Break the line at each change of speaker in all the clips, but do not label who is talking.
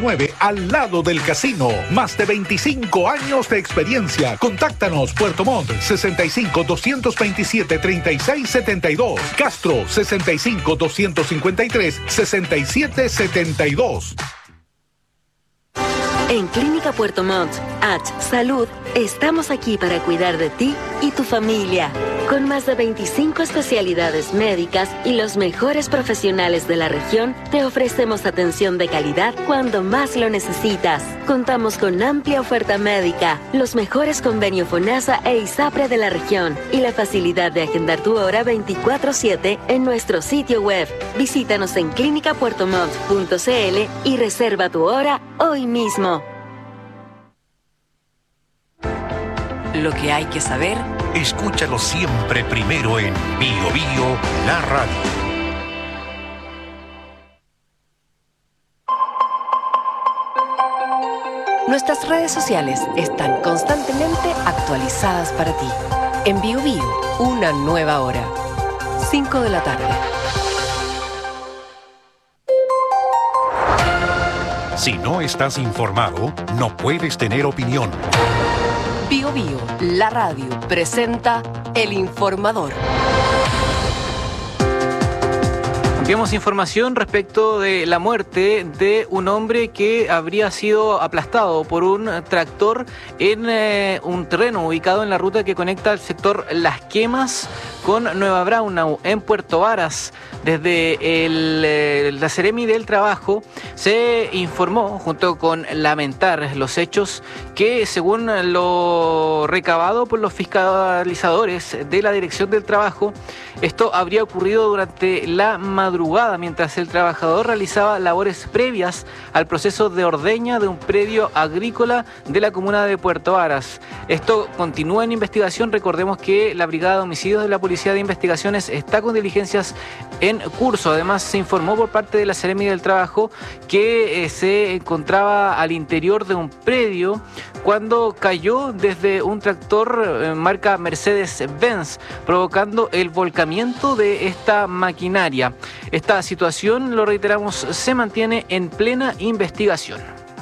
19, al lado del casino. Más de 25 años de experiencia. Contáctanos Puerto Montt 65-227-3672. Castro 65-253-6772.
En Clínica Puerto Montt, Salud, estamos aquí para cuidar de ti y tu familia. Con más de 25 especialidades médicas y los mejores profesionales de la región, te ofrecemos atención de calidad cuando más lo necesitas. Contamos con amplia oferta médica, los mejores convenios FONASA e ISAPRE de la región y la facilidad de agendar tu hora 24/7 en nuestro sitio web. Visítanos en clinicapuertomont.cl y reserva tu hora hoy mismo.
Lo que hay que saber,
escúchalo siempre primero en Bio Bio, la radio.
Nuestras redes sociales están constantemente actualizadas para ti. En Bio Bio, una nueva hora. 5 de la tarde.
Si no estás informado, no puedes tener opinión.
Bio Bio, la radio, presenta El Informador.
Ampliamos información respecto de la muerte de un hombre que habría sido aplastado por un tractor en un terreno ubicado en la ruta que conecta el sector Las Quemas con Nueva Braunau, en Puerto Varas. Desde la Seremi del Trabajo se informó, junto con lamentar los hechos, que según lo recabado por los fiscalizadores de la Dirección del Trabajo, esto habría ocurrido durante la madrugada mientras el trabajador realizaba labores previas al proceso de ordeña de un predio agrícola de la comuna de Puerto Varas. Esto continúa en investigación. Recordemos que la Brigada de Homicidios de la Policía de Investigaciones está con diligencias en curso. Además, se informó por parte de la Seremi del Trabajo que se encontraba al interior de un predio cuando cayó desde un tractor marca Mercedes-Benz, provocando el volcamiento de esta maquinaria. Esta situación, lo reiteramos, se mantiene en plena investigación.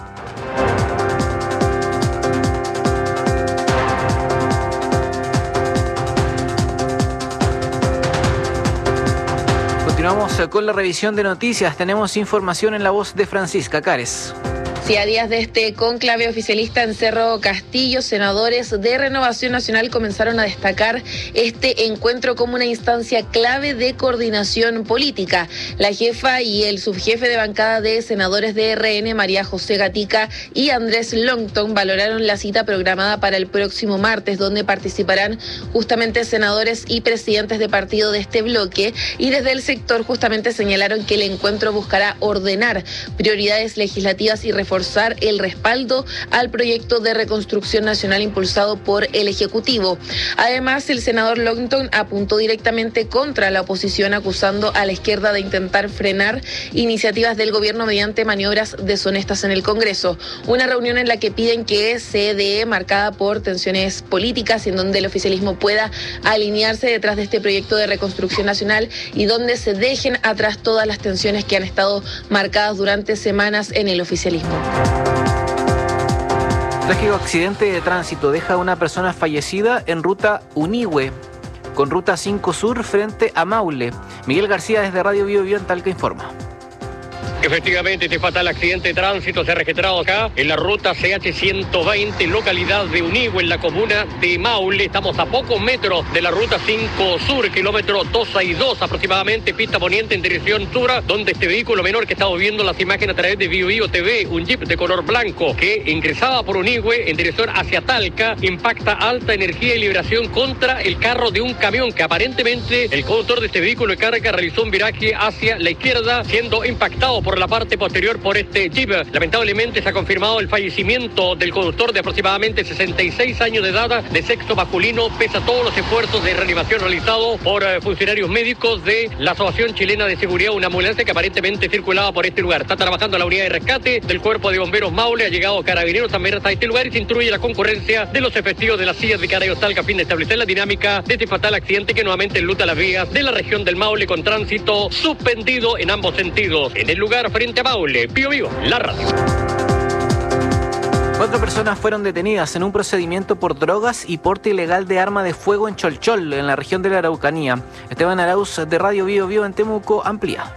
Continuamos con la revisión de noticias. Tenemos información en la voz de Francisca Cares.
Sí, a días de este cónclave oficialista en Cerro Castillo, senadores de Renovación Nacional comenzaron a destacar este encuentro como una instancia clave de coordinación política. La jefa y el subjefe de bancada de senadores de RN, María José Gatica y Andrés Longton, valoraron la cita programada para el próximo martes, donde participarán justamente senadores y presidentes de partido de este bloque, y desde el sector justamente señalaron que el encuentro buscará ordenar prioridades legislativas y reforzar el respaldo al proyecto de reconstrucción nacional impulsado por el Ejecutivo. Además, el senador Longton apuntó directamente contra la oposición, acusando a la izquierda de intentar frenar iniciativas del gobierno mediante maniobras deshonestas en el Congreso. Una reunión en la que piden que se dé marcada por tensiones políticas, en donde el oficialismo pueda alinearse detrás de este proyecto de reconstrucción nacional y donde se dejen atrás todas las tensiones que han estado marcadas durante semanas en el oficialismo.
Trágico accidente de tránsito deja a una persona fallecida en ruta Unihue, con ruta 5 Sur frente a Maule. Miguel García desde Radio Bio Bio en Talca informa.
Efectivamente, este fatal accidente de tránsito se ha registrado acá en la ruta CH120, localidad de Unihue, en la comuna de Maule. Estamos a pocos metros de la ruta 5 Sur, kilómetro 262 aproximadamente, pista poniente en dirección sur, donde este vehículo menor que estamos viendo las imágenes a través de Bio Bio TV, un jeep de color blanco que ingresaba por Unihue en dirección hacia Talca, impacta alta energía y liberación contra el carro de un camión que aparentemente el conductor de este vehículo de carga realizó un viraje hacia la izquierda, siendo impactado por la parte posterior por este jeep. Lamentablemente se ha confirmado el fallecimiento del conductor de aproximadamente 66 años de edad, de sexo masculino, pese a todos los esfuerzos de reanimación realizados por funcionarios médicos de la Asociación Chilena de Seguridad. Una ambulancia que aparentemente circulaba por este lugar. Está trabajando la unidad de rescate del Cuerpo de Bomberos Maule, ha llegado Carabineros también hasta este lugar y se instruye la concurrencia de los efectivos de las sillas de Carabineros Talca a fin de establecer la dinámica de este fatal accidente que nuevamente enluta las vías de la región del Maule, con tránsito suspendido en ambos sentidos. En el lugar Pilar frente a Maule. Pío Vivo, la radio.
4 personas fueron detenidas en un procedimiento por drogas y porte ilegal de arma de fuego en Cholchol, en la región de la Araucanía. Esteban Arauz, de Radio Bio Bio en Temuco, amplía.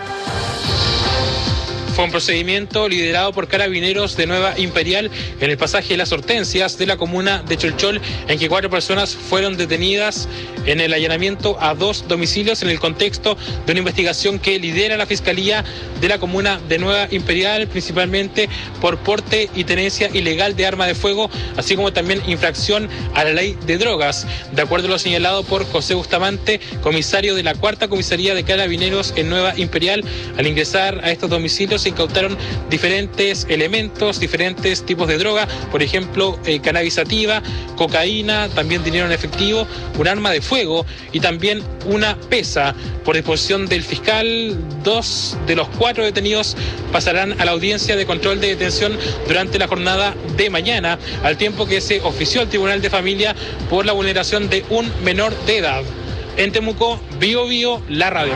Fue un procedimiento liderado por carabineros de Nueva Imperial en el pasaje Las Hortensias de la comuna de Cholchol, en que 4 personas fueron detenidas en el allanamiento a 2 domicilios en el contexto de una investigación que lidera la Fiscalía de la comuna de Nueva Imperial, principalmente por porte y tenencia ilegal de arma de fuego, así como también infracción a la ley de drogas. De acuerdo a lo señalado por José Bustamante, comisario de la 4ª Comisaría de Carabineros en Nueva Imperial, al ingresar a estos domicilios se incautaron diferentes elementos, diferentes tipos de droga, por ejemplo, cannabis sativa, cocaína, también dinero en efectivo, un arma de fuego y también una pesa. Por disposición del fiscal, 2 de los 4 detenidos pasarán a la audiencia de control de detención durante la jornada de mañana, al tiempo que se ofició al Tribunal de Familia por la vulneración de un menor de edad. En Temuco, Bio Bio, la radio.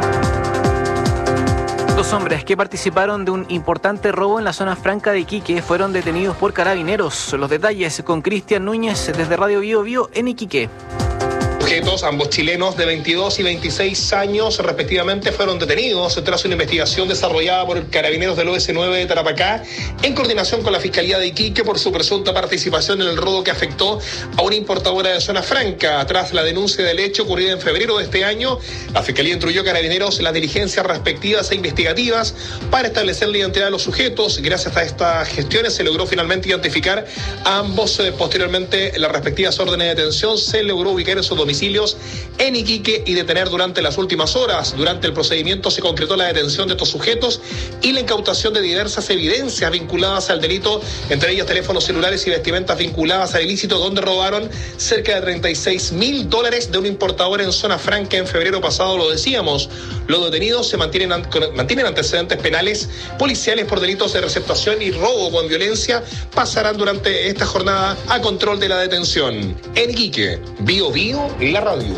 2 hombres que participaron de un importante robo en la zona franca de Iquique fueron detenidos por carabineros. Los detalles con Cristian Núñez desde Radio Bio Bio en Iquique.
Sujetos, ambos chilenos de 22 y 26 años respectivamente, fueron detenidos tras una investigación desarrollada por carabineros del OS9 de Tarapacá en coordinación con la Fiscalía de Iquique por su presunta participación en el robo que afectó a una importadora de zona franca. Tras la denuncia del hecho ocurrida en febrero de este año, la Fiscalía instruyó a carabineros las diligencias respectivas e investigativas para establecer la identidad de los sujetos. Gracias a estas gestiones se logró finalmente identificar a ambos. Posteriormente, las respectivas órdenes de detención se logró ubicar en sus domicilios en Iquique y detener durante las últimas horas. Durante el procedimiento se concretó la detención de estos sujetos y la incautación de diversas evidencias vinculadas al delito, entre ellas teléfonos celulares y vestimentas vinculadas al ilícito, donde robaron cerca de $36.000 de un importador en zona franca en febrero pasado, lo decíamos. Los detenidos se mantienen antecedentes penales policiales por delitos de receptación y robo con violencia. Pasarán durante esta jornada a control de la detención. En Iquique, Bio Bio, la radio.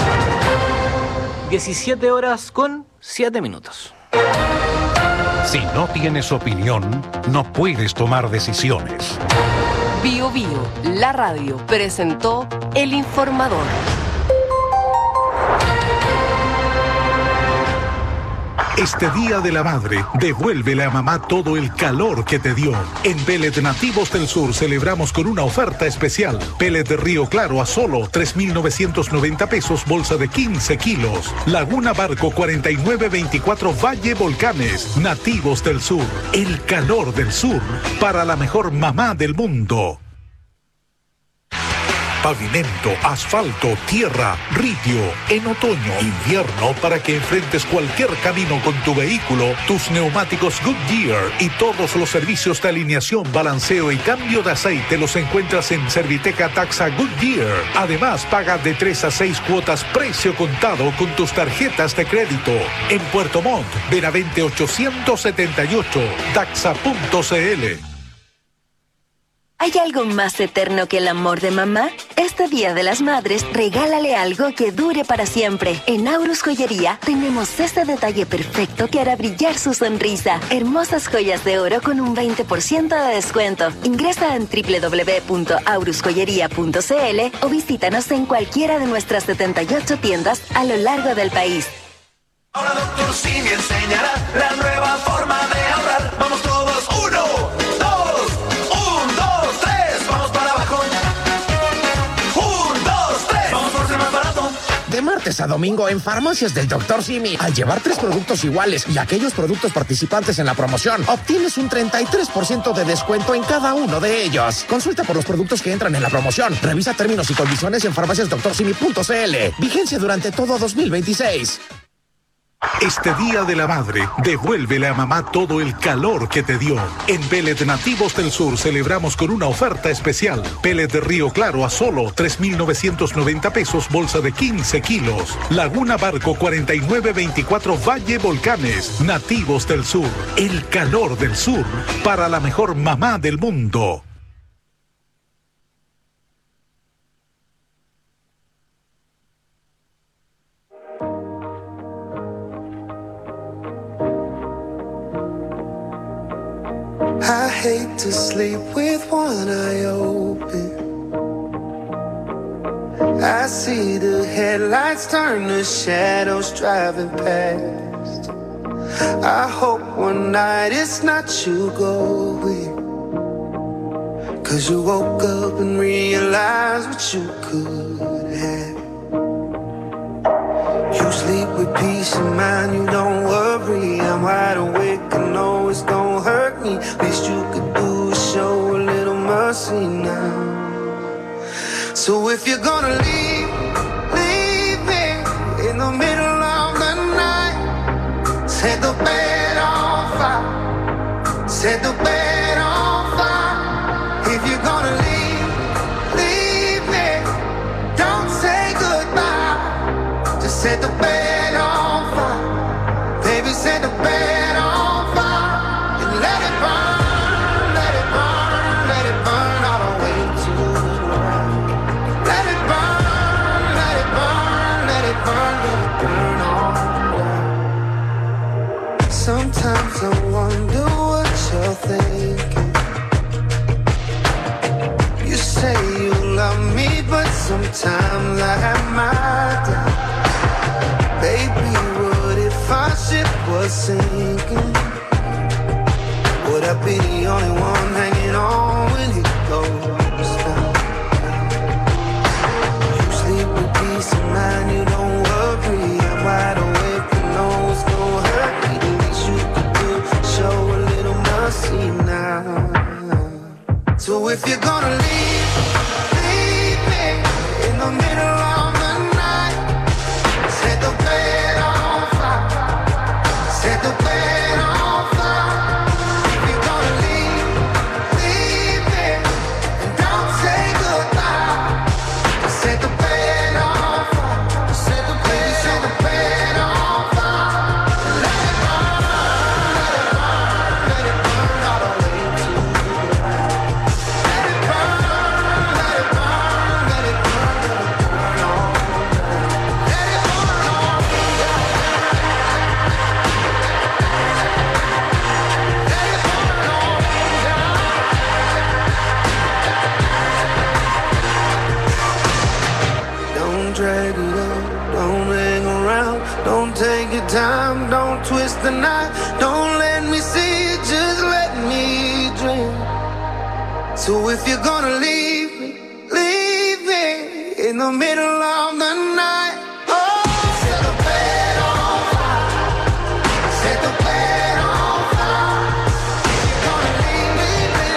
17 horas con 7 minutos.
Si no tienes opinión, no puedes tomar decisiones.
Bio Bio, la radio, presentó El Informador.
Este Día de la Madre, devuélvele a mamá todo el calor que te dio. En Pellet Nativos del Sur celebramos con una oferta especial. Pellet de Río Claro a solo 3.990 pesos, bolsa de 15 kilos. Laguna Barco 4924 Valle Volcanes. Nativos del Sur, el calor del sur, para la mejor mamá del mundo. Pavimento, asfalto, tierra, ridio. En otoño, invierno, para que enfrentes cualquier camino con tu vehículo, tus neumáticos Goodyear y todos los servicios de alineación, balanceo y cambio de aceite los encuentras en Serviteca Taxa Goodyear. Además, paga de 3 a 6 cuotas precio contado con tus tarjetas de crédito. En Puerto Montt, Benavente 878, taxa.cl.
¿Hay algo más eterno que el amor de mamá? Este Día de las Madres, regálale algo que dure para siempre. En Aurus Joyería tenemos este detalle perfecto que hará brillar su sonrisa. Hermosas joyas de oro con un 20% de descuento. Ingresa en www.aurusjoyería.cl o visítanos en cualquiera de nuestras 78 tiendas a lo largo del país.
Ahora Dr. Simi enseñará la nueva forma de ahorrar. Vamos todos, 1, 2, 1, 2, 3, vamos para abajo. 1, 2, 3, vamos por ser más barato.
De martes a domingo en Farmacias del Dr. Simi, al llevar 3 productos iguales y aquellos productos participantes en la promoción, obtienes un 33% de descuento en cada uno de ellos. Consulta por los productos que entran en la promoción. Revisa términos y condiciones en farmaciasdoctorsimi.cl. Vigencia durante todo 2026.
Este Día de la Madre, devuélvele a mamá todo el calor que te dio. En Pellet Nativos del Sur celebramos con una oferta especial. Pellet de Río Claro a solo 3.990 pesos, bolsa de 15 kilos. Laguna Barco 4924 Valle Volcanes. Nativos del Sur, el calor del sur, para la mejor mamá del mundo.
hate to sleep with one eye open. I see the headlights turn to shadows driving past. I hope one night it's not you going, 'cause you woke up and realized what you could have. You sleep with peace of mind, you don't worry. I'm wide awake, I know it's gonna hurt me. Least you could do is show a little mercy now. So if you're gonna leave, leave me in the middle of the night. Set the bed on fire, set the bed on fire. If you're gonna leave, leave me, don't say goodbye. Just set the bed on fire, baby, set the bed on fire. And let it burn, let it burn, let it burn all the way to the ground. Let it burn, let it burn, let it burn, let it burn all down. Sometimes I wonder what you're thinking. You say you love me, but sometimes I have my doubt. Baby, what if our ship was sinking? Would I be the only one hanging on when it goes down? You sleep with peace of mind, you don't worry. I'm wide awake, I know it's gonna hurt me. The least you could do, show a little mercy now. So if you're gonna leave, leave me in the middle of the night. Set the bed on fire, set the bed on fire. If you're gonna leave, leave me, and don't say goodbye. Set the bed on fire, set the bed, set the bed on fire. Let it burn, let it burn, let it burn all the way to the ground. Let it burn, let it burn, let it burn, let it burn all down. Let it burn all down. Let it burn all down. Don't drag it up, don't hang around, don't take your time, don't twist the knife, don't let me see it, just let me dream. So if you're gonna leave me in the middle of the night. Oh, set the bed on fire, set the bed on fire. If you're gonna leave me,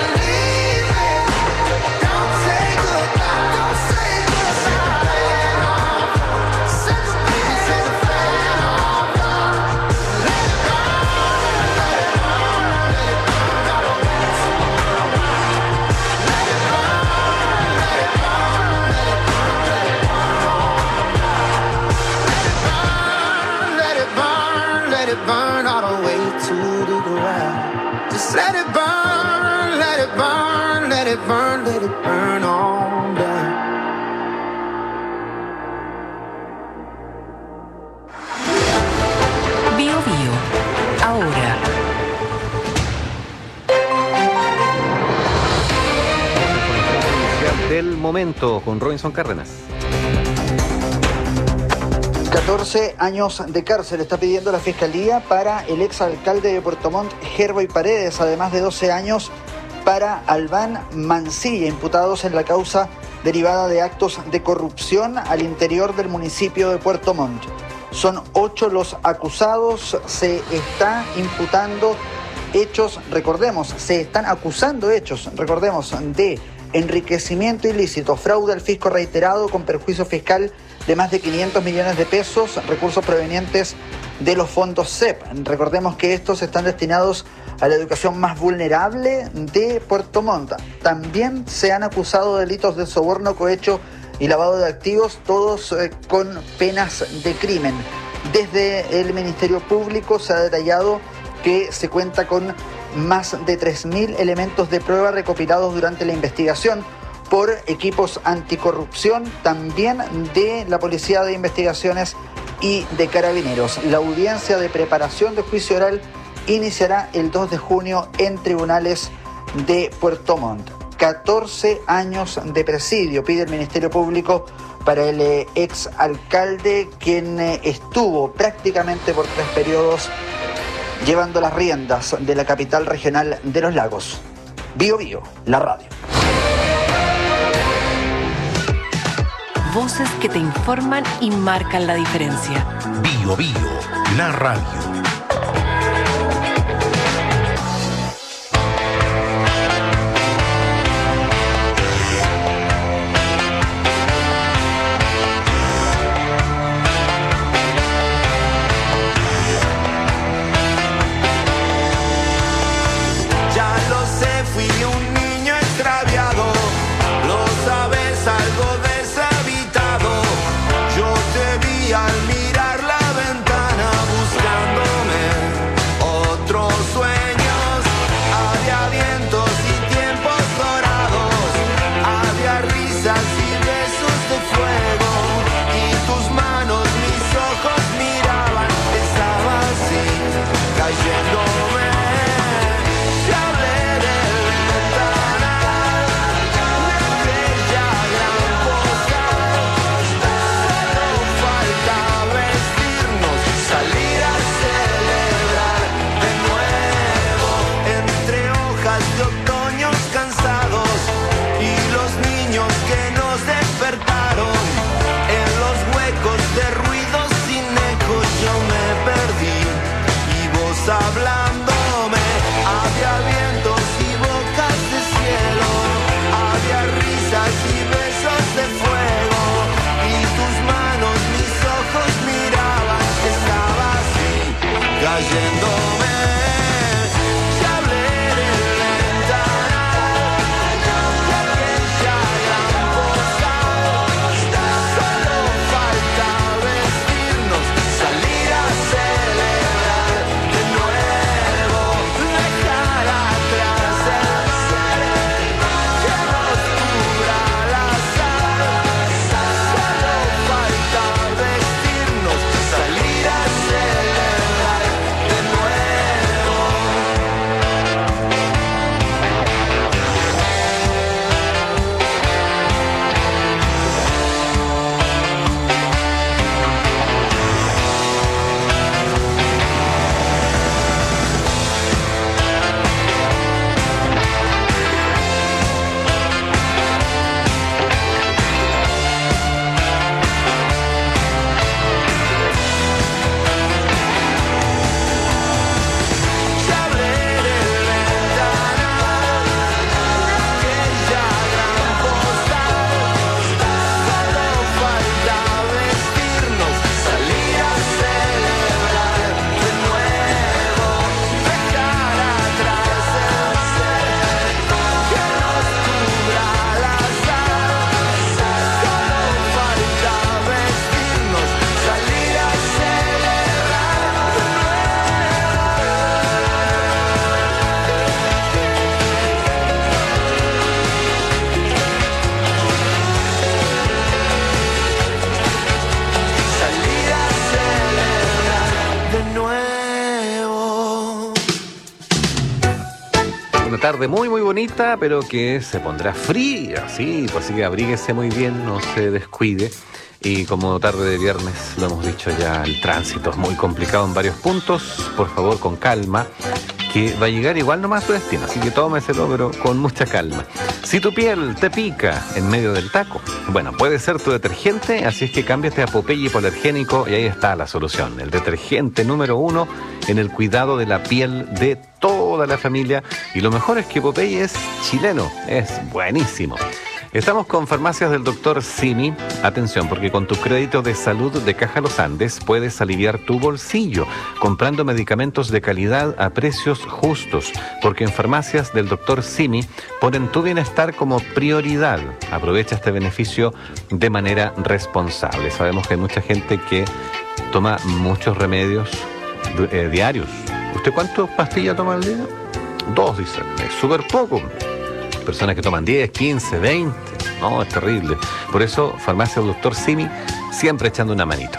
don't say goodbye, don't say goodbye. Set the bed on fire, set the bed, set the bed on fire. Let it burn, let it burn, let it burn all the way to the ground. Let it burn, let it burn, let it burn, let it burn all down. Let it burn, let it burn all the way to the ground. Just let it burn, let it burn, let it burn, let it burn all down.
Bio Bio, ahora.
Del momento con Robinson Cárdenas.
14 años de cárcel está pidiendo la Fiscalía para el exalcalde de Puerto Montt, Herboy Paredes, además de 12 años para Albán Mancilla, imputados en la causa derivada de actos de corrupción al interior del municipio de Puerto Montt. Son 8 los acusados, se está imputando hechos, se están acusando hechos, de enriquecimiento ilícito, fraude al fisco reiterado con perjuicio fiscal de más de 500 millones de pesos, recursos provenientes de los fondos CEP. Recordemos que estos están destinados a la educación más vulnerable de Puerto Montt. También se han acusado delitos de soborno, cohecho y lavado de activos, todos con penas de crimen. Desde el Ministerio Público se ha detallado que se cuenta con más de 3.000 elementos de prueba recopilados durante la investigación por equipos anticorrupción, también de la Policía de Investigaciones y de Carabineros. La audiencia de preparación de juicio oral iniciará el 2 de junio en tribunales de Puerto Montt. 14 años de presidio pide el Ministerio Público para el ex alcalde, quien estuvo prácticamente por 3 periodos llevando las riendas de la capital regional de los lagos. Bío Bío, la radio.
Voces que te informan y marcan la diferencia.
Bío Bío, la radio.
Tarde muy bonita, pero que se pondrá fría, sí, pues así que abríguese muy bien, no se descuide. Y como tarde de viernes, lo hemos dicho ya, el tránsito es muy complicado en varios puntos. Por favor, con calma, que va a llegar igual nomás a su destino, así que tómeselo, pero con mucha calma. Si tu piel te pica en medio del taco, bueno, puede ser tu detergente, así es que cámbiate a Popeye Hipoalergénico y ahí está la solución. El detergente número 1 en el cuidado de la piel de toda la familia. Y lo mejor es que Popeye es chileno, es buenísimo. Estamos con Farmacias del Dr. Simi. Atención, porque con tu crédito de salud de Caja Los Andes puedes aliviar tu bolsillo comprando medicamentos de calidad a precios justos, porque en Farmacias del Dr. Simi ponen tu bienestar como prioridad. Aprovecha este beneficio de manera responsable. Sabemos que hay mucha gente que toma muchos remedios diarios. ¿Usted cuántas pastillas toma al día? 2, dice. Es súper poco. Personas que toman 10, 15, 20. No, es terrible. Por eso, Farmacia del Dr. Simi, siempre echando una manito.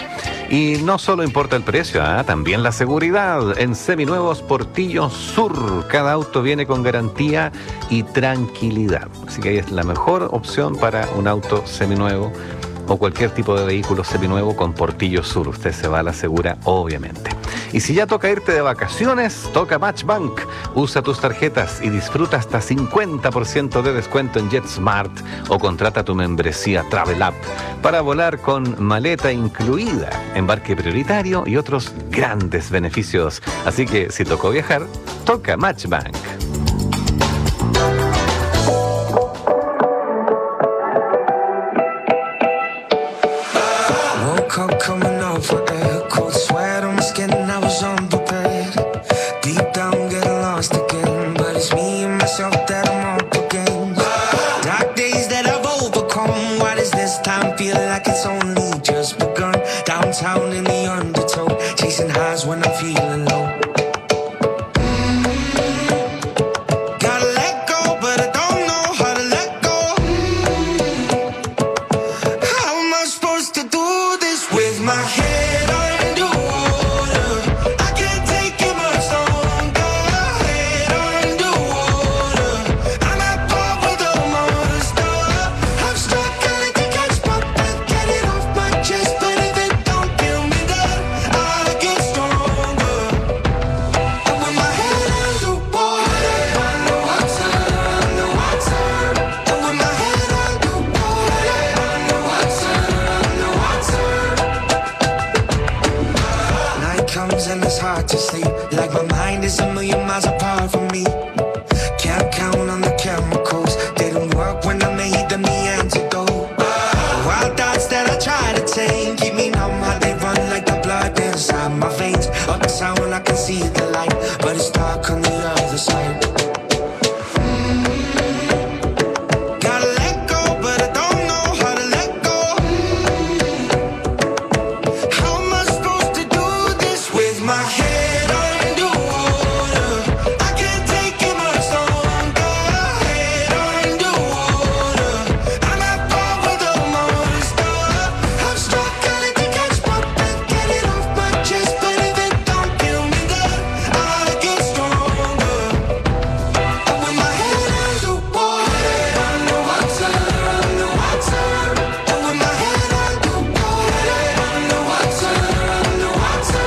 Y no solo importa el precio, también la seguridad. En Seminuevos Portillo Sur, cada auto viene con garantía y tranquilidad. Así que ahí es la mejor opción para un auto seminuevo o cualquier tipo de vehículo seminuevo con Portillo Sur. Usted se va a la segura, obviamente. Y si ya toca irte de vacaciones, toca Matchbank. Usa tus tarjetas y disfruta hasta 50% de descuento en JetSmart o contrata tu membresía Travel App para volar con maleta incluida, embarque prioritario y otros grandes beneficios. Así que si tocó viajar, toca Matchbank.
Coming off of air, cold sweat on my skin, I was unprepared. Deep down, getting lost again, but it's me and myself that I'm up against. Dark days that I've overcome. Why does this time feel like it's only just begun? Downtown in the undertow, chasing highs when I'm feeling low. Gotta let go, but I don't know how to let go. How am I supposed to do this with my head underwater? I can't take it much longer. Head underwater. I'm at par with the monster. I'm struggling to catch my breath, get it off my chest, but if it don't kill me, then I get stronger. And with my head underwater, underwater, underwater. And with my head underwater, underwater, underwater. Night comes and it's hard to sleep, like my mind is a million miles apart from me. Can't count on the chemicals, they don't work when I made them the antidote. Wild thoughts that I try to tame keep me numb, how they run like the blood inside my veins. Uptown I can see the light, but it's dark on the other side. Gotta let go, but I don't know how to let go. How am I supposed to do this with my head underwater? I can't take it much longer. Head underwater. I'm at par with the monster. I'm struggling to catch my breath, get it off my chest, but if it don't kill me, then I get stronger. And with my head underwater, underwater, underwater. And with my head underwater, underwater, underwater.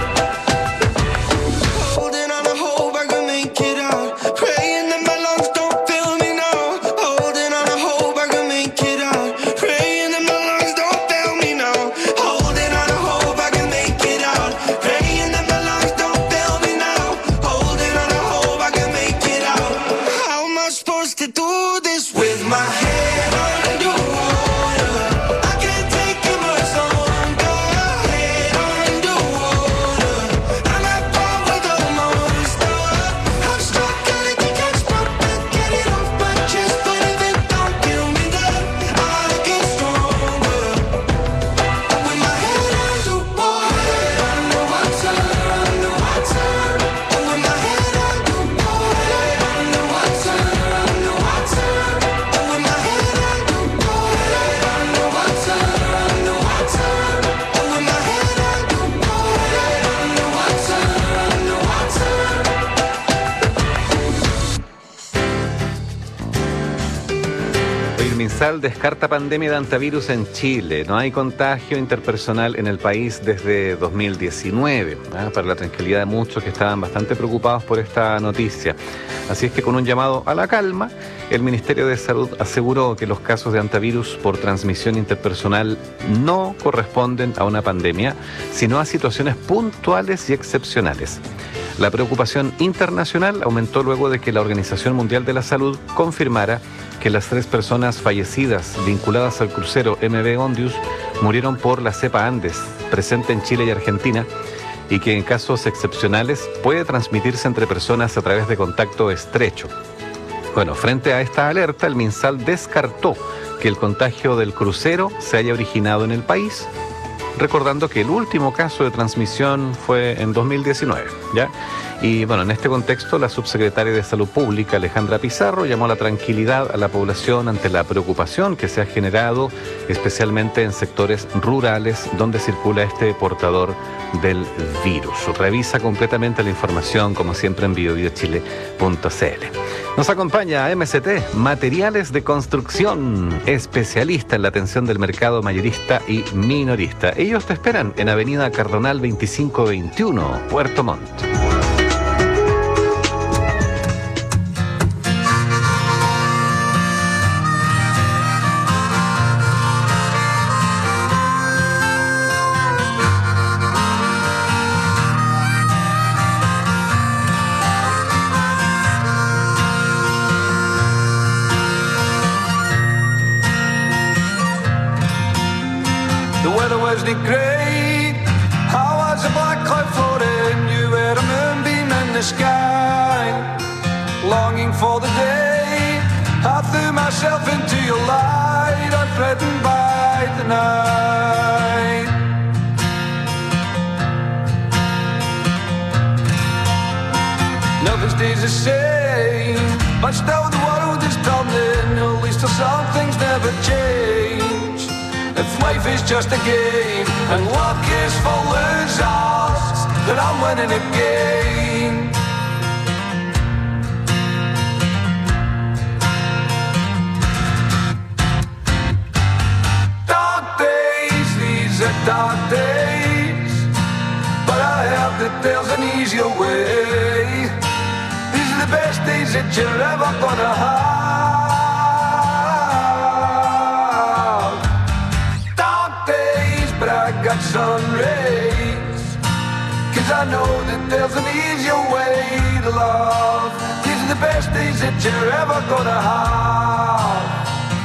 Holding on to hope I can make it out. Praying that my lungs don't fail me now. Holding on to hope I can make it out. Praying that my lungs don't fail me now. Holding on to hope I can make it out. Praying that my lungs don't fail me now. Holding on to hope I can make it out. How am I supposed to do this with my head underwater? I can't take it much longer. Head underwater. I'm at par with the monster. I'm struggling to catch my breath, get it off my chest, but if it don't kill me, then I get stronger. And with my head underwater, underwater, underwater. And with my head underwater, underwater, underwater. And with my head underwater, underwater, underwater. And with my head underwater, underwater.
El MinSal descarta pandemia de antivirus en Chile. No hay contagio interpersonal en el país desde 2019. Para la tranquilidad de muchos que estaban bastante preocupados por esta noticia. Así es que con un llamado a la calma, el Ministerio de Salud aseguró que los casos de antivirus por transmisión interpersonal no corresponden a una pandemia, sino a situaciones puntuales y excepcionales. La preocupación internacional aumentó luego de que la Organización Mundial de la Salud confirmara que las 3 personas fallecidas vinculadas al crucero MV Ondius murieron por la cepa Andes, presente en Chile y Argentina, y que en casos excepcionales puede transmitirse entre personas a través de contacto estrecho. Bueno, frente a esta alerta, el MinSal descartó que el contagio del crucero se haya originado en el país, recordando que el último caso de transmisión fue en 2019, ¿ya? Y bueno, en este contexto, la subsecretaria de Salud Pública, Alejandra Pizarro, llamó a la tranquilidad a la población ante la preocupación que se ha generado, especialmente en sectores rurales donde circula este portador del virus. Revisa completamente la información, como siempre, en biobiochile.cl. Nos acompaña MCT, Materiales de Construcción, especialista en la atención del mercado mayorista y minorista. Ellos te esperan en Avenida Cardonal 2521, Puerto Montt.
Great. I was a black cloud floating, you were a moonbeam in the sky, longing for the day. I threw myself into your light, unthreatened by the night. Nothing stays the same, but still the world is turning. At least some things never change. If life is just a game and luck is for losers, then I'm winning again. Dark days, these are dark days, but I heard that there's an easier way. These are the best days that you're ever gonna have. Got sun rays, 'cause I know that there's an easier way to love. These are the best days that you're ever gonna have.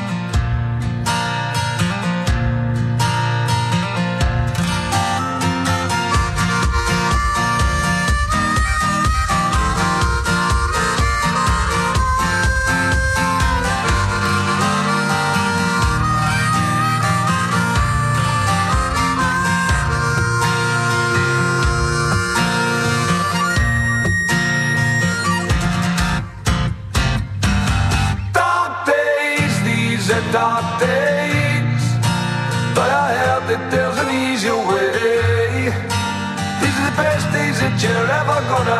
Dark days, but I heard that there's an easier way. These are the best days that you're ever gonna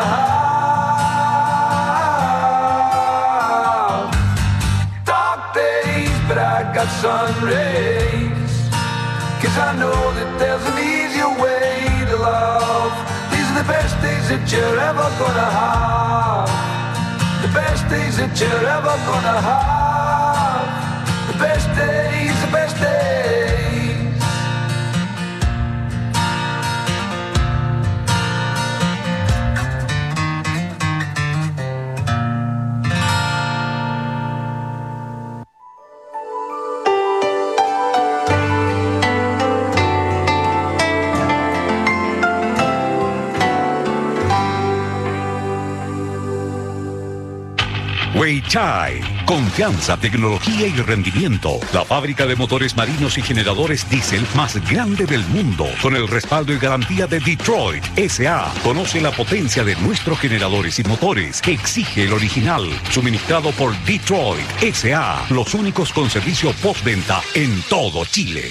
have. Dark days, but I got sun rays, 'cause I know that there's an easier way to love. These are the best days that you're ever gonna have. The best days that you're ever gonna have. The best days, the best days.
Weichai, confianza, tecnología y rendimiento. La fábrica de motores marinos y generadores diésel más grande del mundo, con el respaldo y garantía de Detroit S.A. Conoce la potencia de nuestros generadores y motores. Exige el original, suministrado por Detroit S.A. Los únicos con servicio postventa en todo Chile.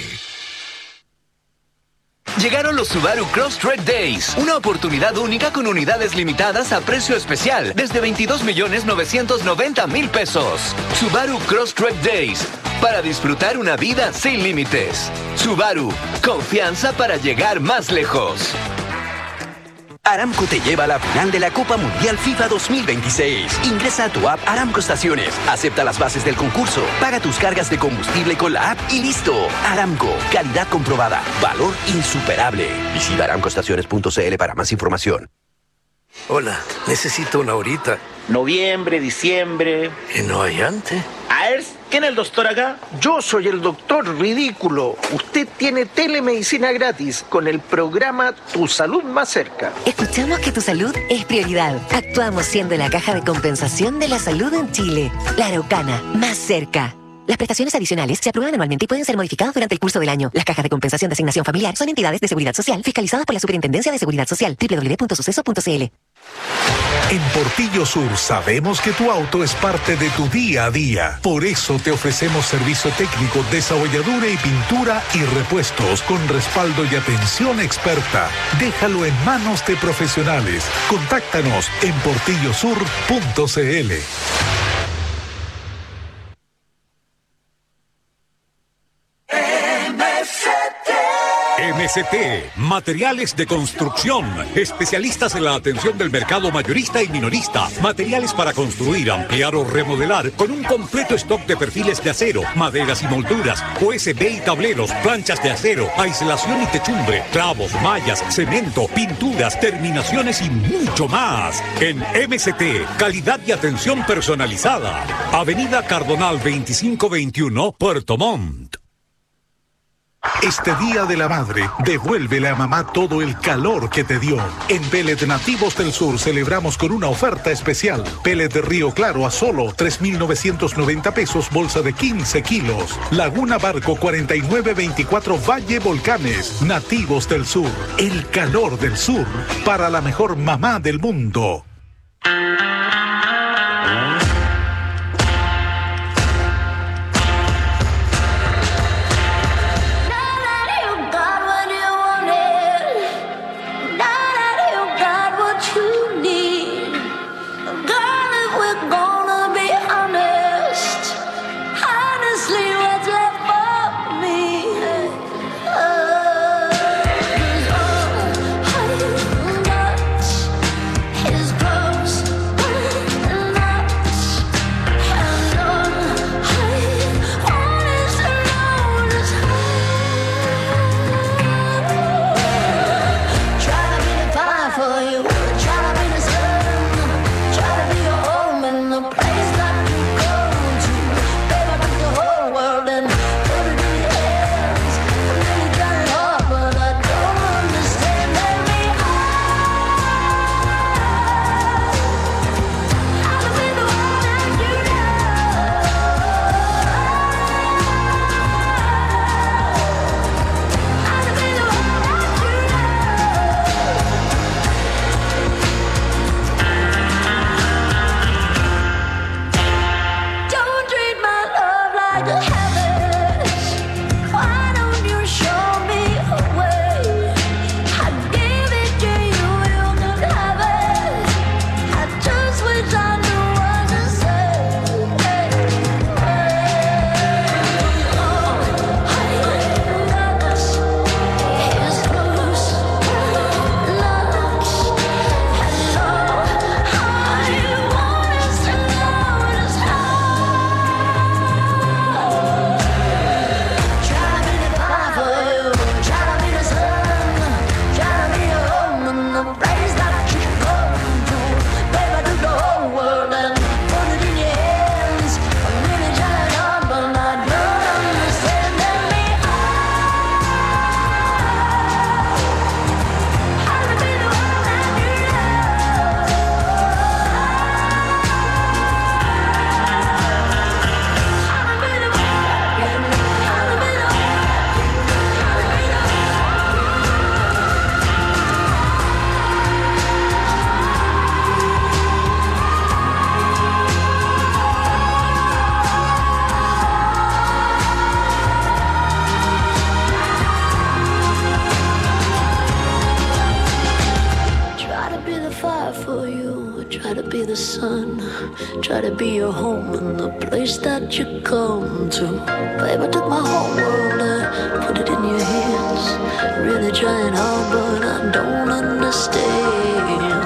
Llegaron los Subaru Crosstrek Days, una oportunidad única con unidades limitadas a precio especial, desde 22.990.000 pesos. Subaru Crosstrek Days, para disfrutar una vida sin límites. Subaru, confianza para llegar más lejos.
Aramco te lleva a la final de la Copa Mundial FIFA 2026. Ingresa a tu app Aramco Estaciones, acepta las bases del concurso, paga tus cargas de combustible con la app y listo. Aramco, calidad comprobada, valor insuperable. Visita aramcoestaciones.cl para más información.
Hola, necesito una horita.
Noviembre, diciembre.
¿Y no hay antes?
A ver, ¿quién es el doctor acá?
Yo soy el doctor ridículo. Usted tiene telemedicina gratis con el programa Tu Salud Más Cerca.
Escuchamos que tu salud es prioridad. Actuamos siendo la caja de compensación de la salud en Chile. La Araucana, más cerca. Las prestaciones adicionales se aprueban anualmente y pueden ser modificadas durante el curso del año. Las cajas de compensación de asignación familiar son entidades de seguridad social fiscalizadas por la Superintendencia de Seguridad Social. www.suceso.cl.
En Portillo Sur sabemos que tu auto es parte de tu día a día. Por eso te ofrecemos servicio técnico, desabolladura y pintura y repuestos con respaldo y atención experta. Déjalo en manos de profesionales. Contáctanos en portillosur.cl.
MST, materiales de construcción, especialistas en la atención del mercado mayorista y minorista, materiales para construir, ampliar o remodelar, con un completo stock de perfiles de acero, maderas y molduras, USB y tableros, planchas de acero, aislación y techumbre, clavos, mallas, cemento, pinturas, terminaciones y mucho más. En MST, calidad y atención personalizada. Avenida Cardonal 2521, Puerto Montt.
Este Día de la Madre, devuélvele a mamá todo el calor que te dio. En Pellet Nativos del Sur celebramos con una oferta especial. Pellet de Río Claro a solo 3,990 pesos, bolsa de 15 kilos. Laguna Barco 4924 Valle Volcanes. Nativos del Sur, el calor del sur, para la mejor mamá del mundo.
Try to be your home in the place that you come to. Baby, I took my whole world and put it in your hands. Really trying hard, but I don't understand.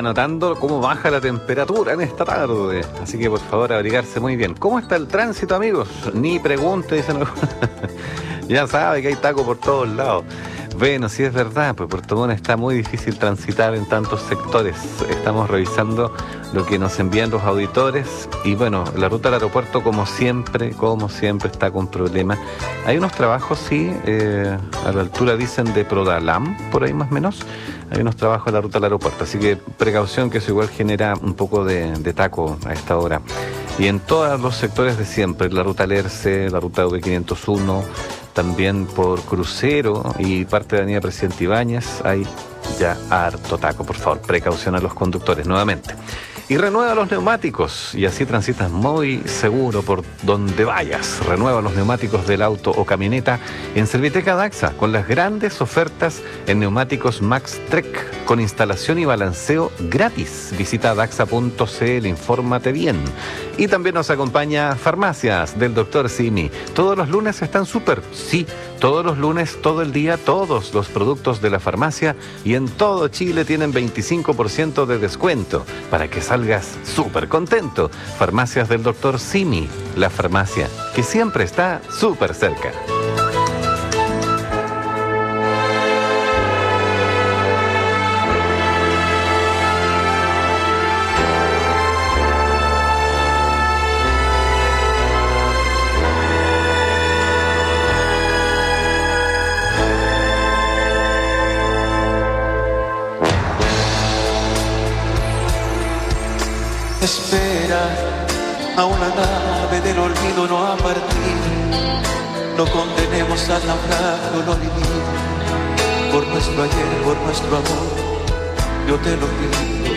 notando cómo baja la temperatura en esta tarde. Así que por favor abrigarse muy bien. ¿Cómo está el tránsito, amigos? Ni pregunte, dicen. Ya sabe que hay taco por todos lados. Bueno, sí es verdad, pues Puerto Montt está muy difícil transitar en tantos sectores. Estamos revisando lo que nos envían los auditores y bueno, la ruta al aeropuerto como siempre está con problemas. Hay unos trabajos, sí, a la altura dicen de Prodalam, por ahí más o menos. Hay unos trabajos en la ruta al aeropuerto, así que precaución que eso igual genera un poco de taco a esta hora. Y en todos los sectores de siempre, la ruta Lerce, la ruta V501, también por Crucero y parte de Avenida Presidente Ibáñez, hay ya harto taco. Por favor, precaución a los conductores nuevamente. Y renueva los neumáticos y así transitas muy seguro por donde vayas. Renueva los neumáticos del auto o camioneta en Serviteca Daxa con las grandes ofertas en neumáticos Max Trek con instalación y balanceo gratis. Visita daxa.cl, infórmate bien. Y también nos acompaña Farmacias del Dr. Simi. Todos los lunes están súper, sí, todos los lunes, todo el día, todos los productos de la farmacia y en todo Chile tienen 25% de descuento para que salgas súper contento. Farmacias del Dr. Simi, la farmacia que siempre está súper cerca.
Espera, aún la nave del olvido no ha partido. No condenemos al naufragio lo vivido. Por nuestro ayer, por nuestro amor, yo te lo pido.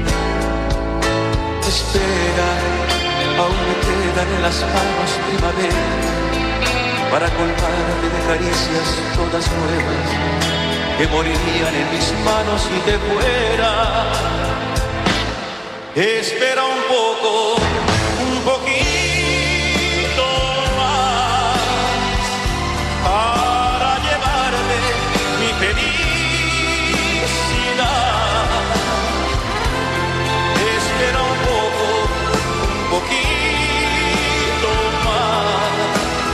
Espera, aún me quedan en las manos primavera para colmarte de caricias todas nuevas que morirían en mis manos si te fuera. Espera un poco, un poquito más para llevarme mi felicidad. Espera un poco, un poquito más.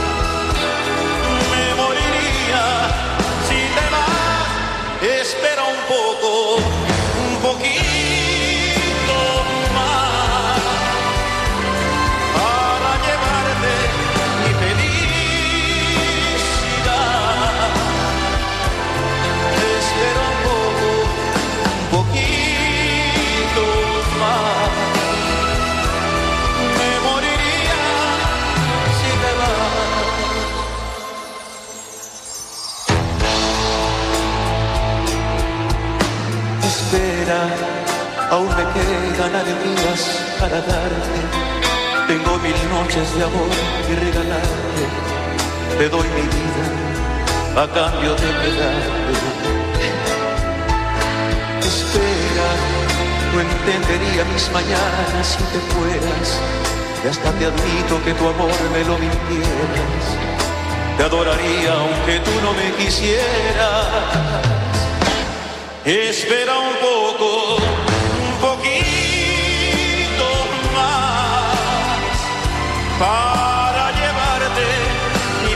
Me moriría si te vas. Espera un poco, un poquito. Aún me quedan alegrías para darte. Tengo 1000 noches de amor y regalarte. Te doy mi vida a cambio de quedarte. Espera, no entendería mis mañanas si te fueras. Y hasta te admito que tu amor me lo mintieras. Te adoraría aunque tú no me quisieras. Espera un poco, un poquito más para llevarte mi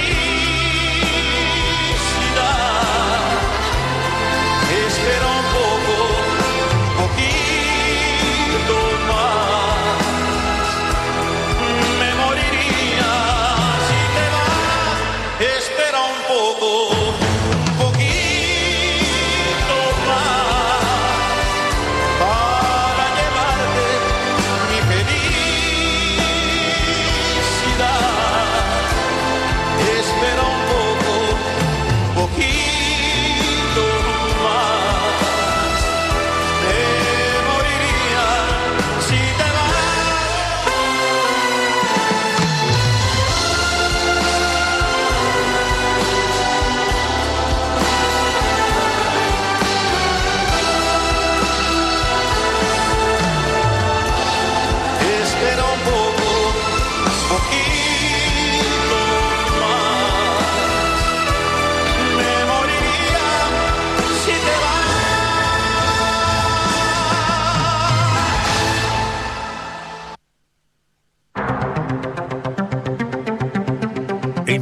felicidad. Espera un poco, un poquito más. Me moriría si te vas. Espera un poco.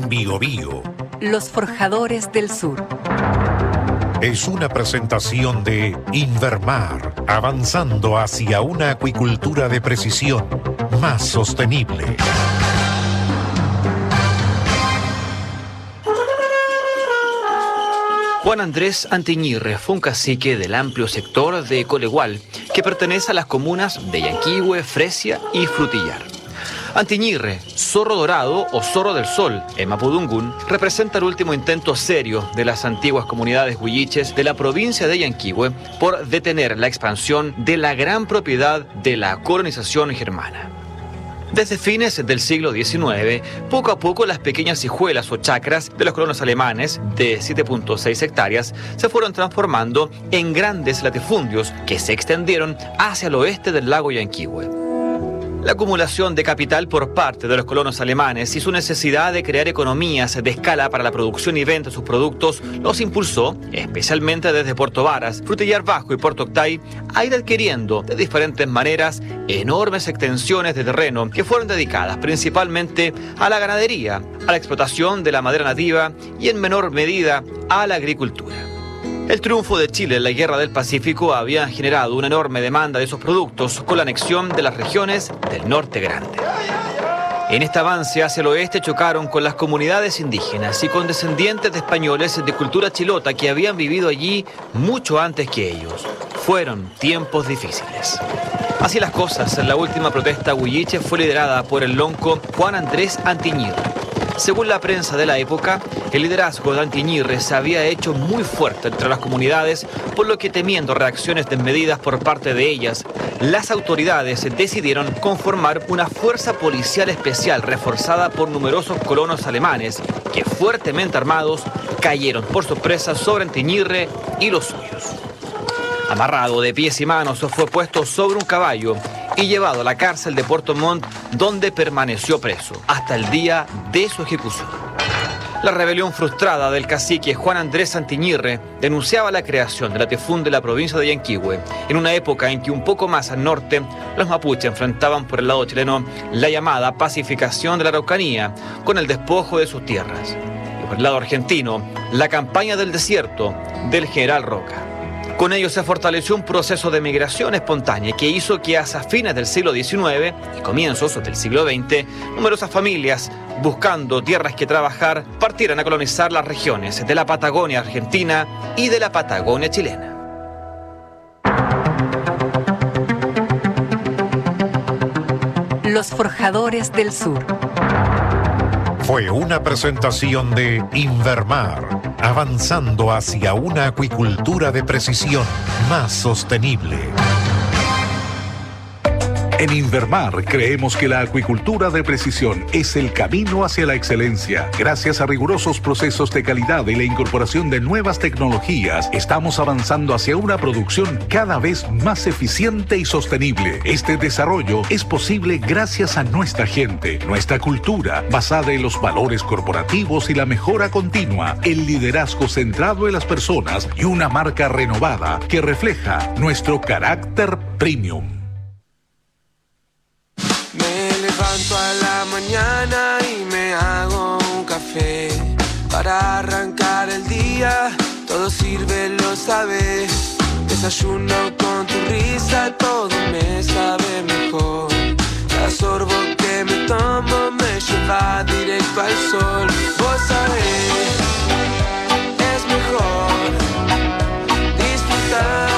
Biobío.
Los Forjadores del Sur.
Es una presentación de Invermar, avanzando hacia una acuicultura de precisión más sostenible.
Juan Andrés Antiñirre fue un cacique del amplio sector de Colegual, que pertenece a las comunas de Yanquihue, Fresia y Frutillar. Antiñirre, zorro dorado o zorro del sol en Mapudungún, representa el último intento serio de las antiguas comunidades huilliches de la provincia de Yanquihue por detener la expansión de la gran propiedad de la colonización germana. Desde fines del siglo XIX, poco a poco las pequeñas hijuelas o chacras de los colonos alemanes, de 7.6 hectáreas, se fueron transformando en grandes latifundios que se extendieron hacia el oeste del lago Yanquihue. La acumulación de capital por parte de los colonos alemanes y su necesidad de crear economías de escala para la producción y venta de sus productos los impulsó, especialmente desde Puerto Varas, Frutillar Bajo y Puerto Octay, a ir adquiriendo de diferentes maneras enormes extensiones de terreno que fueron dedicadas principalmente a la ganadería, a la explotación de la madera nativa y en menor medida a la agricultura. El triunfo de Chile en la Guerra del Pacífico había generado una enorme demanda de esos productos con la anexión de las regiones del Norte Grande. En este avance hacia el oeste chocaron con las comunidades indígenas y con descendientes de españoles de cultura chilota que habían vivido allí mucho antes que ellos. Fueron tiempos difíciles. Así las cosas, la última protesta huilliche fue liderada por el lonco Juan Andrés Antiñirre. Según la prensa de la época, el liderazgo de Antiñirre se había hecho muy fuerte entre las comunidades, por lo que temiendo reacciones desmedidas por parte de ellas, las autoridades decidieron conformar una fuerza policial especial reforzada por numerosos colonos alemanes que, fuertemente armados, cayeron por sorpresa sobre Antiñirre y los suyos. Amarrado de pies y manos, fue puesto sobre un caballo y llevado a la cárcel de Puerto Montt, donde permaneció preso hasta el día de su ejecución. La rebelión frustrada del cacique Juan Andrés Antiñirre denunciaba la creación del latifún de la provincia de Yanquihue, en una época en que un poco más al norte los mapuches enfrentaban por el lado chileno la llamada pacificación de la Araucanía con el despojo de sus tierras, y por el lado argentino la campaña del desierto del general Roca. Con ello se fortaleció un proceso de migración espontánea que hizo que hacia fines del siglo XIX y comienzos del siglo XX, numerosas familias, buscando tierras que trabajar, partieran a colonizar las regiones de la Patagonia argentina y de la Patagonia chilena.
Los Forjadores del Sur.
Fue una presentación de Invermar, avanzando hacia una acuicultura de precisión más sostenible.
En Invermar creemos que la acuicultura de precisión es el camino hacia la excelencia. Gracias a rigurosos procesos de calidad y la incorporación de nuevas tecnologías, estamos avanzando hacia una producción cada vez más eficiente y sostenible. Este desarrollo es posible gracias a nuestra gente, nuestra cultura, basada en los valores corporativos y la mejora continua, el liderazgo centrado en las personas y una marca renovada que refleja nuestro carácter premium.
Levanto a la mañana y me hago un café para arrancar el día, todo sirve, lo sabes. Desayuno con tu risa, todo me sabe mejor. Cada sorbo que me tomo me lleva directo al sol. Vos sabés, es mejor disfrutar.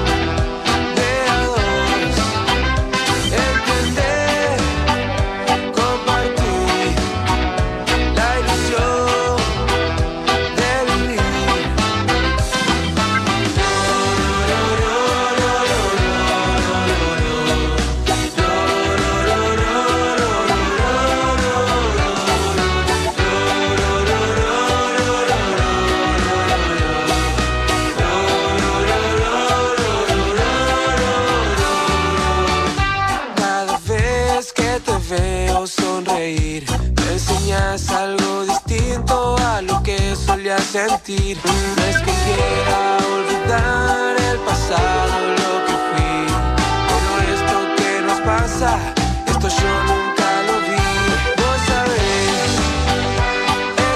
Algo distinto a lo que solía sentir. No es que quiera olvidar el pasado, lo que fui, pero esto que nos pasa, esto yo nunca lo vi. Vos sabés,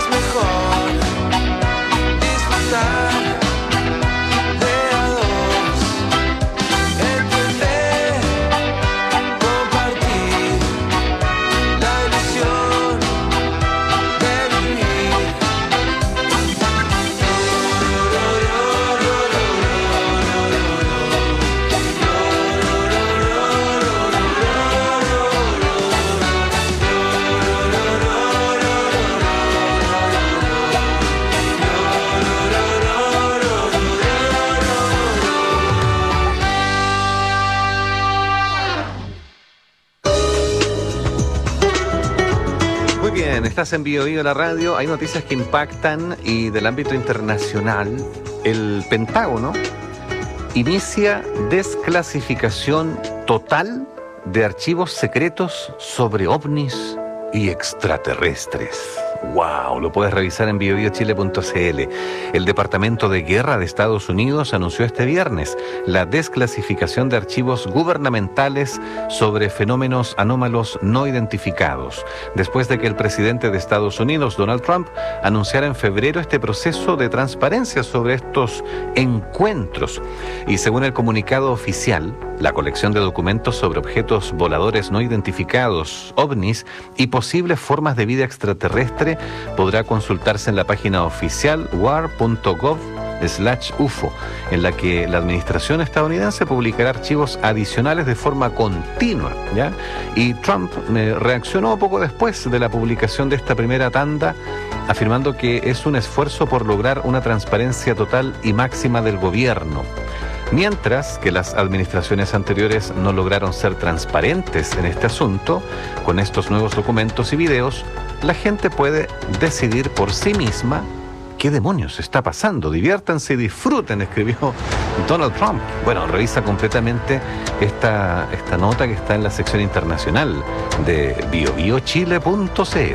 estás en Bio Bio la radio. Hay noticias que impactan y del ámbito internacional. El Pentágono inicia desclasificación total de archivos secretos sobre ovnis y extraterrestres. ¡Wow! Lo puedes revisar en biobiochile.cl. El Departamento de Guerra de Estados Unidos anunció este viernes la desclasificación de archivos gubernamentales sobre fenómenos anómalos no identificados, después de que el presidente de Estados Unidos, Donald Trump, anunciara en febrero este proceso de transparencia sobre estos encuentros. Y según el comunicado oficial, la colección de documentos sobre objetos voladores no identificados, ovnis, y posibles formas de vida extraterrestre podrá consultarse en la página oficial war.gov/UFO, en la que la administración estadounidense publicará archivos adicionales de forma continua, ¿ya? Y Trump reaccionó poco después de la publicación de esta primera tanda, afirmando que es un esfuerzo por lograr una transparencia total y máxima del gobierno. Mientras que las administraciones anteriores no lograron ser transparentes en este asunto, con estos nuevos documentos y videos, la gente puede decidir por sí misma qué demonios está pasando. Diviértanse y disfruten, escribió Donald Trump. Bueno, revisa completamente esta nota que está en la sección internacional de biobiochile.cl.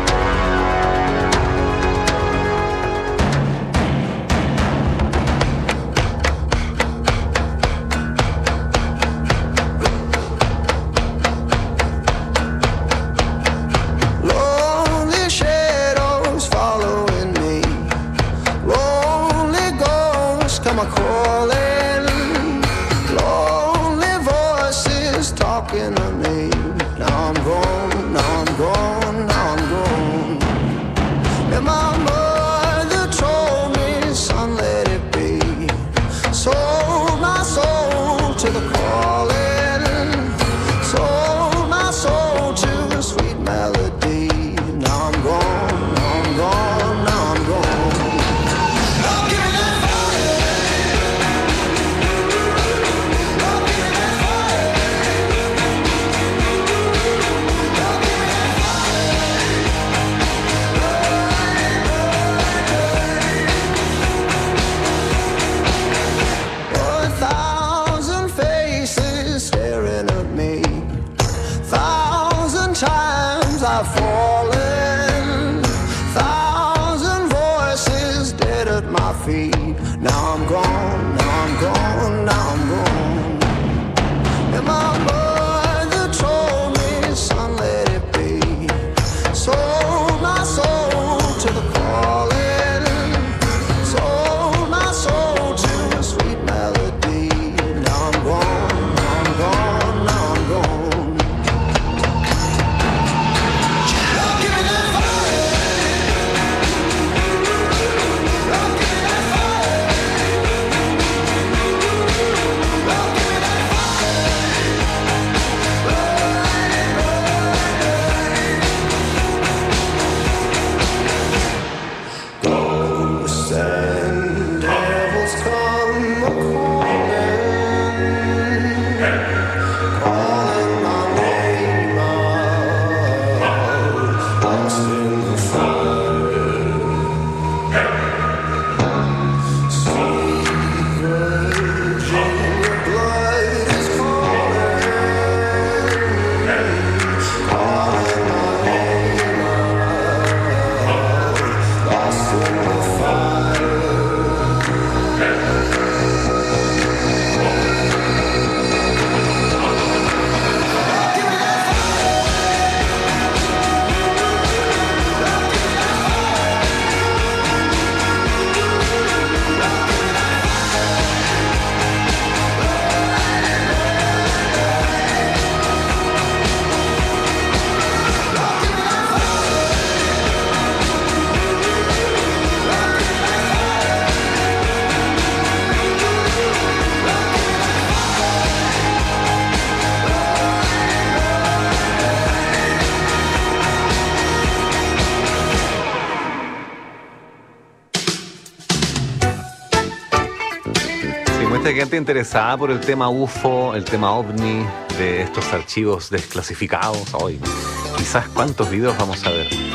Gente interesada por el tema UFO, el tema OVNI, de estos archivos desclasificados. Hoy, quizás cuántos videos vamos a ver.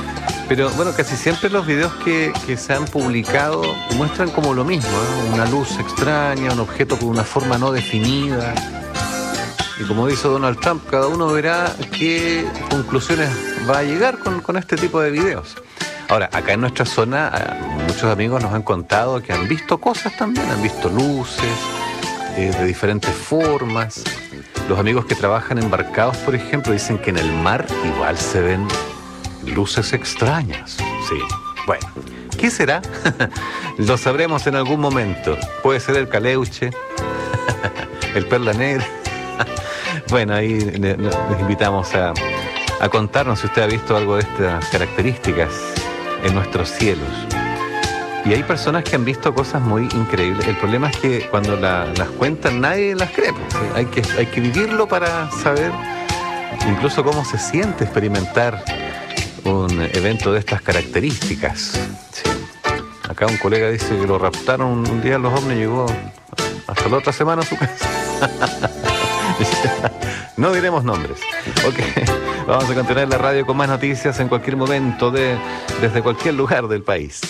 Pero bueno, casi siempre los videos que se han publicado muestran como lo mismo, ¿eh? Una luz extraña, un objeto con una forma no definida. Y como dice Donald Trump, cada uno verá qué conclusiones va a llegar con este tipo de videos. Ahora, acá en nuestra zona, muchos amigos nos han contado que han visto cosas también, han visto luces de diferentes formas. Los amigos que trabajan embarcados, por ejemplo, dicen que en el mar igual se ven luces extrañas. Sí, bueno, ¿qué será? Lo sabremos en algún momento. Puede ser el caleuche, el perla negra. Bueno, ahí les invitamos a contarnos si usted ha visto algo de estas características en nuestros cielos. Y hay personas que han visto cosas muy increíbles. El problema es que cuando las cuentan nadie las cree. ¿Sí? Hay que vivirlo para saber incluso cómo se siente experimentar un evento de estas características. Sí. Acá un colega dice que lo raptaron un día los ovnis y llegó hasta la otra semana a su casa. No diremos nombres. Ok, vamos a continuar en la radio con más noticias en cualquier momento desde cualquier lugar del país.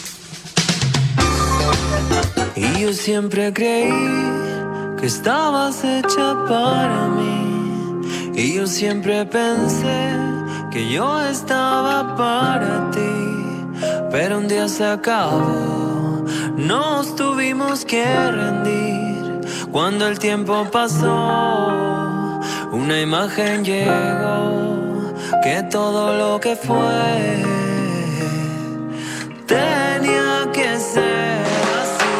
Y yo siempre creí que estabas hecha para mí. Y yo siempre pensé que yo estaba para ti. Pero un día se acabó, nos tuvimos que rendir. Cuando el tiempo pasó, una imagen llegó, que todo lo que fue tenía que ser así.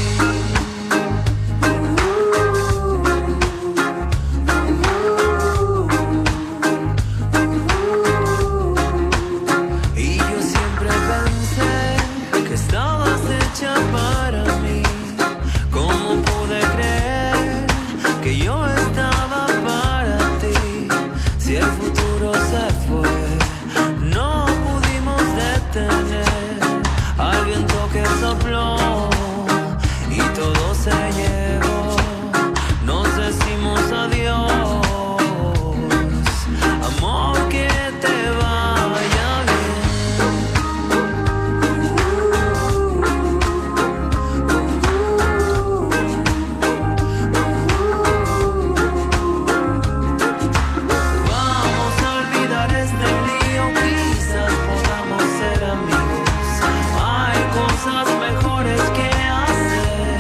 Y yo siempre pensé que estabas hecha para mí. ¿Cómo pude creer que yo estaba para ti? Si el futuro se fue, no pudimos detener al viento que sopló y todo se llevó. Nos decimos adiós, amor, que te vaya Vamos a olvidar este lío, quizás podamos ser amigos. Hay cosas mejores que hacer.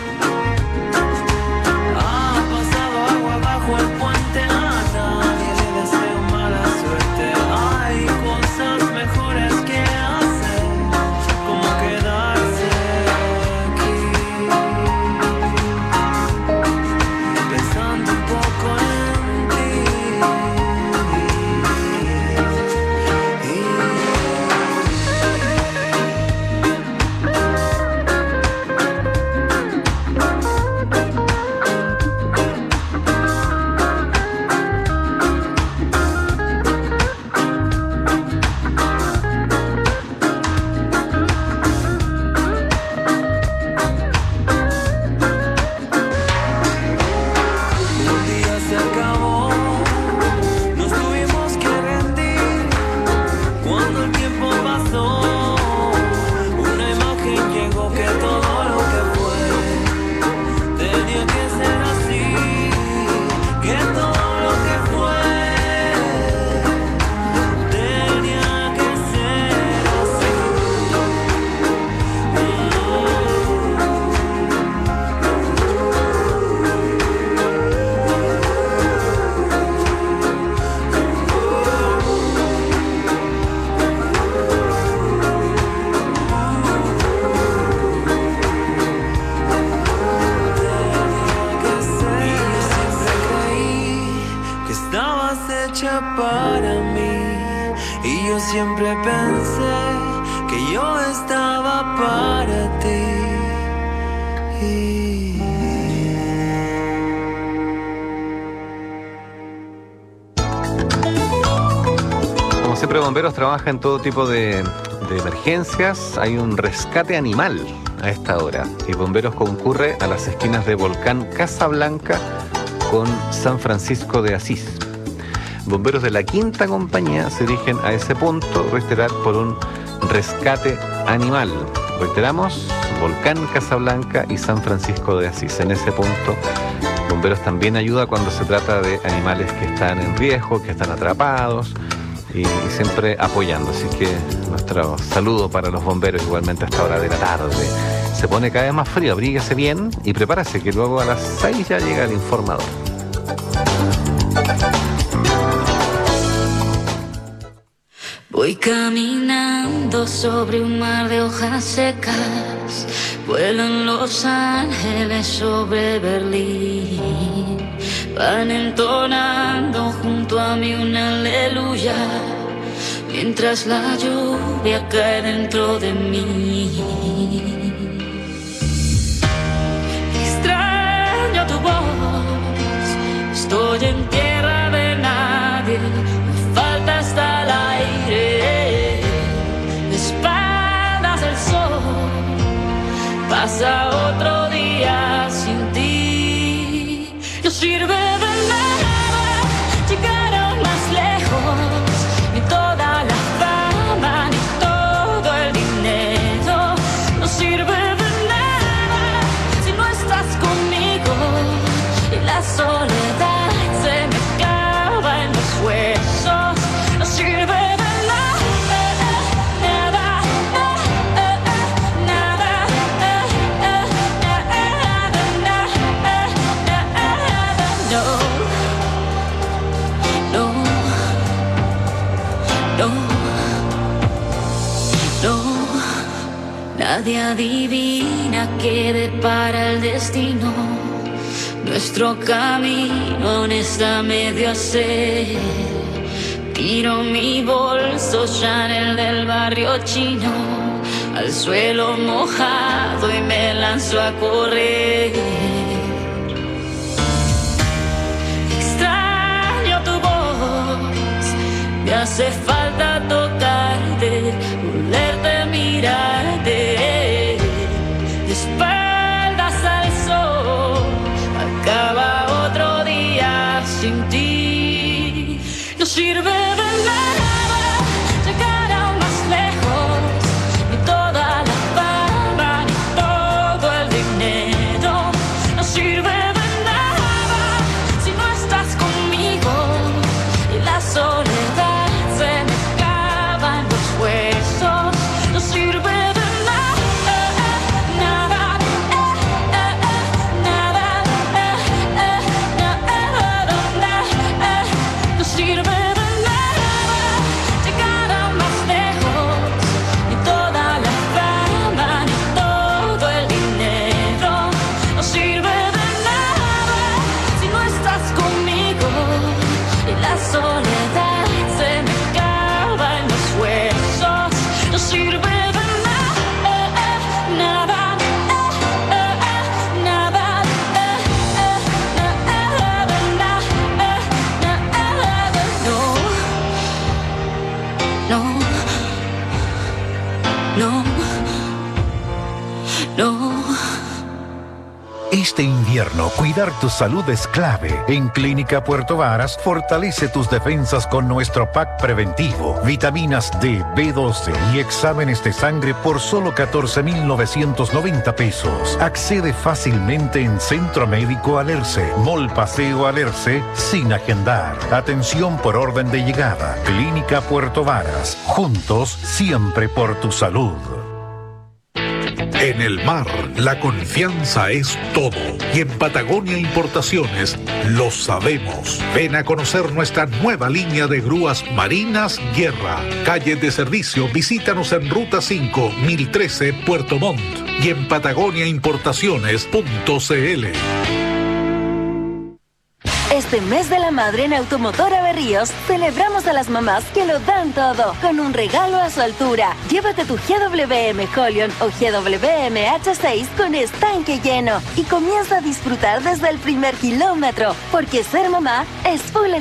Ha pasado agua bajo el puente, a nadie le deseo mala suerte. Hay cosas mejores que hacer, como quedarse aquí, pensando un poco en ti. Un día se acabó, nos tuvimos que rendir. Cuando el tiempo pasó, una imagen llegó, que todo lo que fue tenía que ser así, que todo lo que fue tenía que ser así. Y yo siempre creí que estabas hecha para mí. Y yo siempre pensé que yo estaba para ti.
Como siempre, Bomberos trabaja en todo tipo de emergencias. Hay un rescate animal a esta hora. Y Bomberos concurre a las esquinas de Volcán Casablanca con San Francisco de Asís. Bomberos de la Quinta Compañía se dirigen a ese punto, reiterar, por un rescate animal. Reiteramos, Volcán, Casablanca y San Francisco de Asís. En ese punto, Bomberos también ayuda cuando se trata de animales que están en riesgo, que están atrapados y siempre apoyando. Así que nuestro saludo para los bomberos igualmente a esta hora de la tarde. Se pone cada vez más frío, abríguese bien y prepárese que luego a las 6 ya llega el informador.
Voy caminando sobre un mar de hojas secas, vuelan los ángeles sobre Berlín, van entonando junto a mí una aleluya, mientras la lluvia cae dentro de mí. Extraño tu voz, estoy en tierra de nadie, me falta hasta el aire, de espaldas del sol, pasa otro día sin ti. No sirve de nada llegar aún más lejos, ni toda la fama, ni todo el dinero. No sirve de nada si no estás conmigo, y la soledad se me clava en los huesos. No sirve de nadie adivina qué depara el destino. Nuestro camino aún está medio a hacer. Tiro mi bolso Chanel del barrio chino al suelo mojado y me lanzo a correr. Extraño tu voz, me hace falta tocarte, volverte a mirarte, de espaldas al sol, acaba otro día sin ti. No sirve de nada llegar aún más lejos, ni toda la fama, ni todo el dinero. No sirve de nada si no estás conmigo, y la soledad se me clava en los huesos. No sirve de nada, nada, nada, no sirve de nada llegar aún más lejos, ni toda la fama, ni todo el dinero. No sirve de nada si no estás conmigo, y la soledad se me clava en los huesos. No sirve de nada, nada, no, no.
Este invierno, cuidar tu salud es clave. En Clínica Puerto Varas, fortalece tus defensas con nuestro pack preventivo. Vitaminas D, B12 y exámenes de sangre por solo 14.990 pesos. Accede fácilmente en Centro Médico Alerce, Mall Paseo Alerce, sin agendar. Atención por orden de llegada. Clínica Puerto Varas. Juntos, siempre por tu salud.
En el mar, la confianza es todo. Y en Patagonia Importaciones lo sabemos. Ven a conocer nuestra nueva línea de grúas marinas Guerra. Calle de servicio, visítanos en Ruta 5, 1013, Puerto Montt. Y en patagoniaimportaciones.cl.
Este mes de la madre en Automotora Berríos celebramos a las mamás que lo dan todo con un regalo a su altura. Llévate tu GWM Holion o GWM H6 con estanque lleno y comienza a disfrutar desde el primer kilómetro, porque ser mamá es full